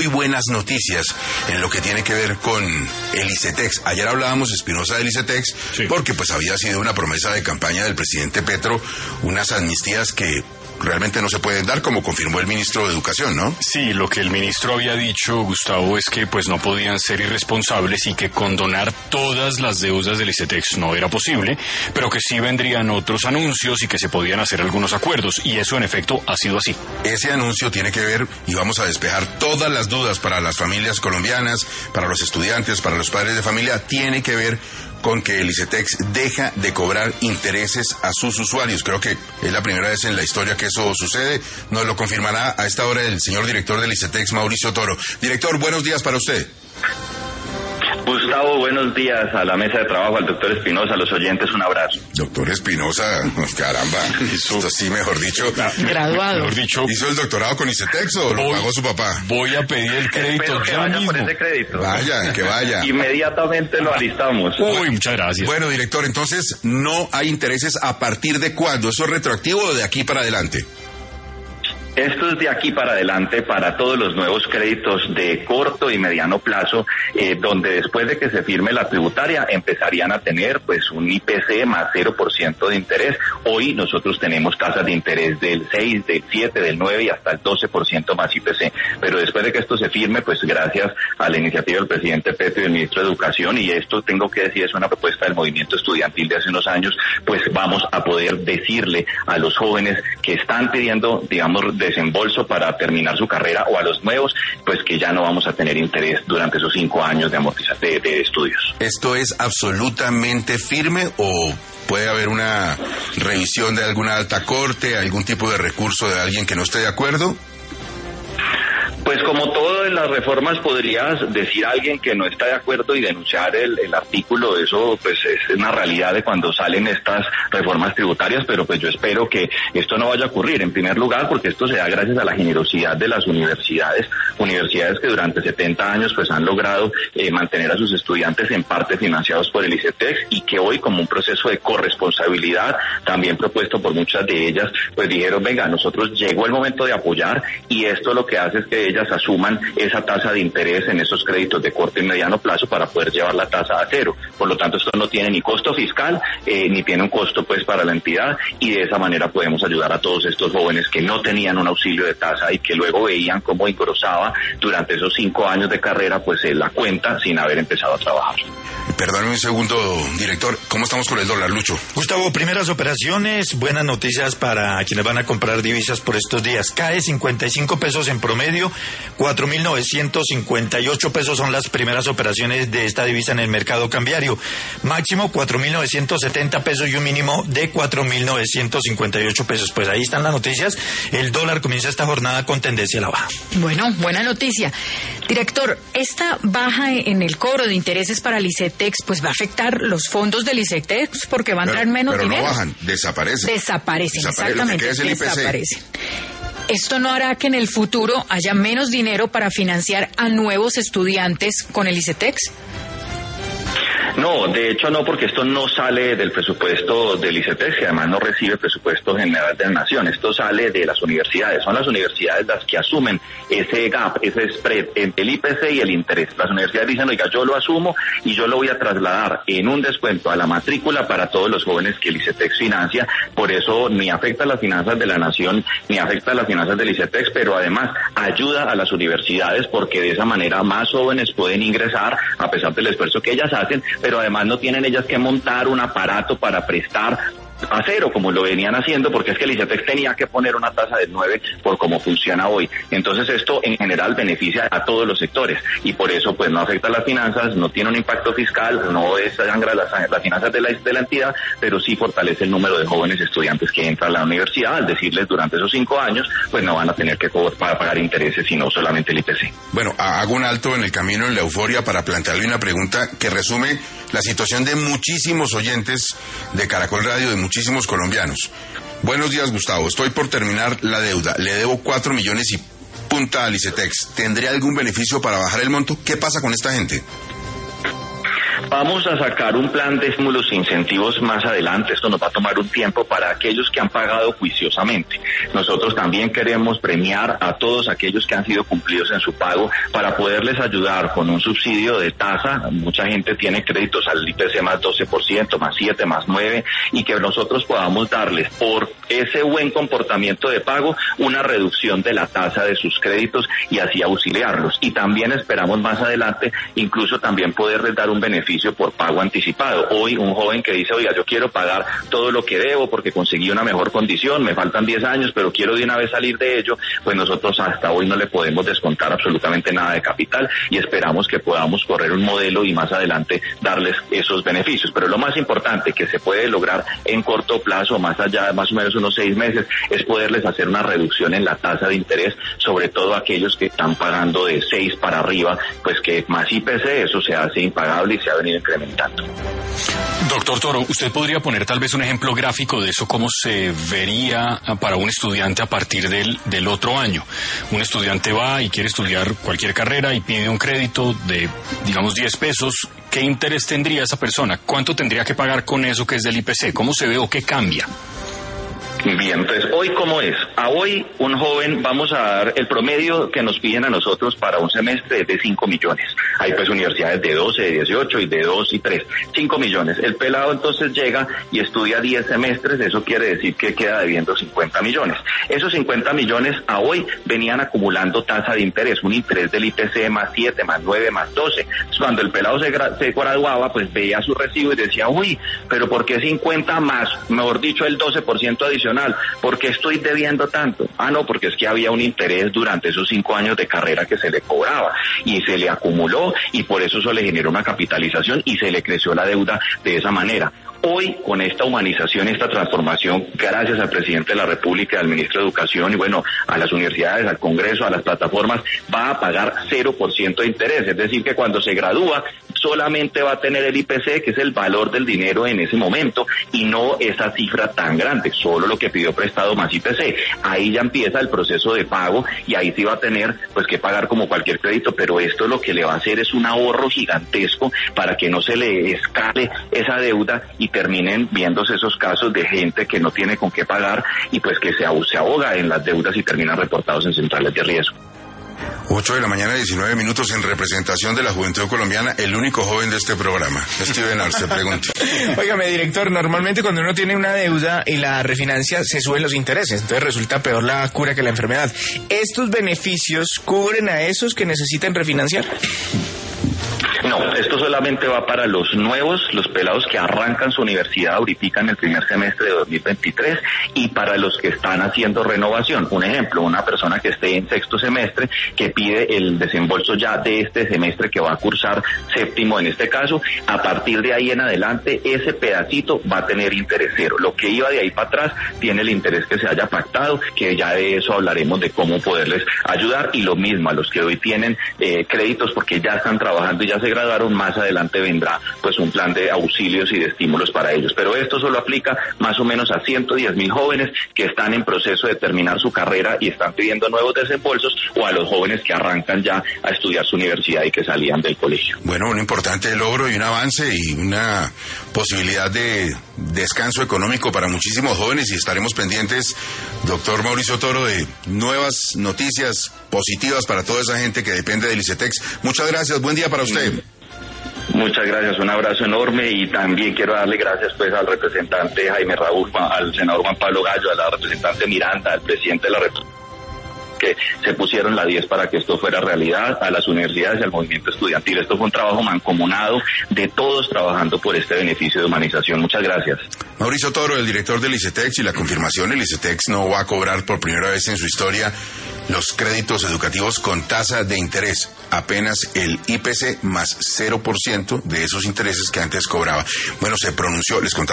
muy buenas noticias en lo que tiene que ver con el ICETEX. Ayer hablábamos, Espinosa, del ICETEX, sí, porque pues había sido una promesa de campaña del presidente Petro, unas amnistías que realmente no se pueden dar, como confirmó el ministro de Educación, ¿no? Sí, lo que el ministro había dicho, Gustavo, es que pues no podían ser irresponsables y que condonar todas las deudas del ICETEX no era posible, pero que sí vendrían otros anuncios y que se podían hacer algunos acuerdos, y eso en efecto ha sido así. Ese anuncio tiene que ver, y vamos a despejar todas las dudas para las familias colombianas, para los estudiantes, para los padres de familia, tiene que ver con que el ICETEX deja de cobrar intereses a sus usuarios. Creo que es la primera vez en la historia que eso sucede. Nos lo confirmará a esta hora el señor director del ICETEX, Mauricio Toro. Director, buenos días para usted. Gustavo, buenos días a la mesa de trabajo, al doctor Espinosa, a los oyentes, un abrazo. Doctor Espinosa, caramba, esto sí, mejor dicho. Graduado. Mejor dicho, ¿hizo el doctorado con ICETEX o lo pagó su papá? Voy a pedir el crédito. Espero que vaya por ese crédito. Vaya, que vaya. Inmediatamente lo alistamos. Uy, muchas gracias. Bueno, director, entonces, ¿no hay intereses a partir de cuándo? ¿Eso es retroactivo o de aquí para adelante? Esto es de aquí para adelante para todos los nuevos créditos de corto y mediano plazo, donde después de que se firme la tributaria empezarían a tener pues un IPC más 0% de interés. Hoy nosotros tenemos tasas de interés del 6, del 7, del 9 y hasta el 12% más IPC. Pero después de que esto se firme, pues gracias a la iniciativa del presidente Petro y del ministro de Educación, y esto tengo que decir es una propuesta del movimiento estudiantil de hace unos años, pues vamos a poder decirle a los jóvenes que están pidiendo, digamos, desembolso para terminar su carrera, o a los nuevos, pues que ya no vamos a tener interés durante esos 5 años de estudios. ¿Esto es absolutamente firme o puede haber una revisión de alguna alta corte, algún tipo de recurso de alguien que no esté de acuerdo? Pues como todo en las reformas podrías decir a alguien que no está de acuerdo y denunciar el artículo. Eso pues es una realidad de cuando salen estas reformas tributarias, pero pues yo espero que esto no vaya a ocurrir, en primer lugar porque esto se da gracias a la generosidad de las universidades que durante 70 años pues han logrado mantener a sus estudiantes en parte financiados por el ICETEX, y que hoy, como un proceso de corresponsabilidad también propuesto por muchas de ellas, pues dijeron, venga, nosotros llegó el momento de apoyar, y esto lo que hace es que ellas asuman esa tasa de interés en esos créditos de corto y mediano plazo para poder llevar la tasa a cero. Por lo tanto, esto no tiene ni costo fiscal, ni tiene un costo pues para la entidad, y de esa manera podemos ayudar a todos estos jóvenes que no tenían un auxilio de tasa y que luego veían cómo engrosaba durante esos 5 años de carrera pues la cuenta sin haber empezado a trabajar. Perdóneme un segundo, director, ¿cómo estamos con el dólar, Lucho? Gustavo, primeras operaciones, buenas noticias para quienes van a comprar divisas por estos días. Cae 55 pesos en promedio, 4.958 pesos son las primeras operaciones de esta divisa en el mercado cambiario. Máximo 4.970 pesos y un mínimo de 4.958 pesos. Pues ahí están las noticias. El dólar comienza esta jornada con tendencia a la baja. Bueno, buena noticia. Director, esta baja en el cobro de intereses para el ICETEX pues va a afectar los fondos del ICETEX porque va a entrar menos dinero. Pero no bajan, desaparecen. Desaparecen, exactamente, lo que queda es el IPC. desaparecen. ¿Esto no hará que en el futuro haya menos dinero para financiar a nuevos estudiantes con el ICETEX? No, de hecho no, porque esto no sale del presupuesto del ICETEX, y además no recibe presupuesto general de la nación. Esto sale de las universidades. Son las universidades las que asumen ese gap, ese spread entre el IPC y el interés. Las universidades dicen, oiga, yo lo asumo y yo lo voy a trasladar en un descuento a la matrícula para todos los jóvenes que el ICETEX financia. Por eso ni afecta a las finanzas de la nación, ni afecta a las finanzas del ICETEX, pero además ayuda a las universidades, porque de esa manera más jóvenes pueden ingresar a pesar del esfuerzo que ellas hacen, pero además no tienen ellas que montar un aparato para prestar a cero, como lo venían haciendo, porque es que el ICETEX tenía que poner una tasa del 9 por cómo funciona hoy. Entonces esto en general beneficia a todos los sectores, y por eso pues no afecta a las finanzas, no tiene un impacto fiscal, no desangra las finanzas de la entidad, pero sí fortalece el número de jóvenes estudiantes que entran a la universidad, al decirles durante esos 5 años pues no van a tener que pagar intereses, sino solamente el IPC. Bueno, hago un alto en el camino en la euforia para plantearle una pregunta que resume la situación de muchísimos oyentes de Caracol Radio, de muchísimos colombianos. Buenos días, Gustavo. Estoy por terminar la deuda. Le debo 4 millones y punta al ICETEX. ¿Tendré algún beneficio para bajar el monto? ¿Qué pasa con esta gente? Vamos a sacar un plan de estímulos e incentivos más adelante. Esto nos va a tomar un tiempo para aquellos que han pagado juiciosamente. Nosotros también queremos premiar a todos aquellos que han sido cumplidos en su pago para poderles ayudar con un subsidio de tasa. Mucha gente tiene créditos al IPC más 12%, más 7, más 9, y que nosotros podamos darles por ese buen comportamiento de pago una reducción de la tasa de sus créditos y así auxiliarlos. Y también esperamos más adelante incluso también poderles dar un beneficio por pago anticipado. Hoy un joven que dice, oiga, yo quiero pagar todo lo que debo porque conseguí una mejor condición, me faltan 10 años, pero quiero de una vez salir de ello, pues nosotros hasta hoy no le podemos descontar absolutamente nada de capital y esperamos que podamos correr un modelo y más adelante darles esos beneficios. Pero lo más importante que se puede lograr en corto plazo, más allá de más o menos unos 6 meses, es poderles hacer una reducción en la tasa de interés, sobre todo aquellos que están pagando de 6 para arriba, pues que más IPC eso se hace impagable y se ha venido incrementando. Doctor Toro, ¿usted podría poner tal vez un ejemplo gráfico de eso, cómo se vería para un estudiante a partir del otro año? Un estudiante va y quiere estudiar cualquier carrera y pide un crédito de, digamos, 10 pesos. ¿Qué interés tendría esa persona? ¿Cuánto tendría que pagar con eso que es del IPC? ¿Cómo se ve o qué cambia? Bien, entonces, ¿hoy cómo es? A hoy, un joven, vamos a dar el promedio que nos piden a nosotros para un semestre de 5 millones. Hay pues universidades de 12, de 18 y de 2 y 3. 5 millones. El pelado entonces llega y estudia 10 semestres, eso quiere decir que queda debiendo 50 millones. Esos 50 millones a hoy venían acumulando tasa de interés, un interés del IPC más 7, más 9, más 12. Cuando el pelado se graduaba, pues veía su recibo y decía, uy, pero ¿por qué 50 más, mejor dicho, el 12% adicional? ¿Por qué estoy debiendo tanto? No, porque es que había un interés durante esos 5 años de carrera que se le cobraba y se le acumuló y por eso le generó una capitalización y se le creció la deuda de esa manera. Hoy, con esta humanización, esta transformación, gracias al presidente de la República, al ministro de Educación y bueno, a las universidades, al Congreso, a las plataformas, va a pagar 0% de interés. Es decir, que cuando se gradúa, solamente va a tener el IPC, que es el valor del dinero en ese momento, y no esa cifra tan grande, solo lo que pidió prestado más IPC. Ahí ya empieza el proceso de pago y ahí sí va a tener pues que pagar como cualquier crédito, pero esto lo que le va a hacer es un ahorro gigantesco para que no se le escale esa deuda y terminen viéndose esos casos de gente que no tiene con qué pagar y pues que se ahoga en las deudas y terminan reportados en centrales de riesgo. 8 de la mañana, 19 minutos, en representación de la juventud colombiana, el único joven de este programa. Steven Arce, pregunta. Óigame, director, normalmente cuando uno tiene una deuda y la refinancia, se suben los intereses, entonces resulta peor la cura que la enfermedad. ¿Estos beneficios cubren a esos que necesitan refinanciar? No, esto solamente va para los nuevos, los pelados que arrancan su universidad ahorita en el primer semestre de 2023 y para los que están haciendo renovación. Un ejemplo, una persona que esté en sexto semestre que pide el desembolso ya de este semestre que va a cursar séptimo en este caso, a partir de ahí en adelante ese pedacito va a tener interés cero. Lo que iba de ahí para atrás tiene el interés que se haya pactado, que ya de eso hablaremos de cómo poderles ayudar y lo mismo a los que hoy tienen créditos porque ya están trabajando y ya se graduaron, más adelante vendrá pues un plan de auxilios y de estímulos para ellos. Pero esto solo aplica más o menos a 110,000 jóvenes que están en proceso de terminar su carrera y están pidiendo nuevos desembolsos o a los jóvenes que arrancan ya a estudiar su universidad y que salían del colegio. Bueno, un importante logro y un avance y una posibilidad de descanso económico para muchísimos jóvenes y estaremos pendientes, doctor Mauricio Toro, de nuevas noticias positivas para toda esa gente que depende del ICETEX. Muchas gracias, buen día para usted. Muchas gracias, un abrazo enorme y también quiero darle gracias pues al representante Jaime Raúl, al senador Juan Pablo Gallo, a la representante Miranda, al presidente de la República, que se pusieron la 10 para que esto fuera realidad, a las universidades y al movimiento estudiantil. Esto fue un trabajo mancomunado de todos trabajando por este beneficio de humanización. Muchas gracias. Mauricio Toro, el director del ICETEX, y la confirmación, el ICETEX no va a cobrar por primera vez en su historia los créditos educativos con tasa de interés, apenas el IPC más 0% de esos intereses que antes cobraba. Bueno, se pronunció, les contaba